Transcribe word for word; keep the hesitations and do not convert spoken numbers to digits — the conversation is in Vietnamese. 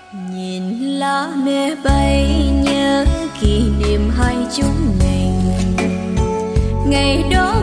Nhìn lá me bay nhớ kỷ niệm hai chúng mình, ngày đó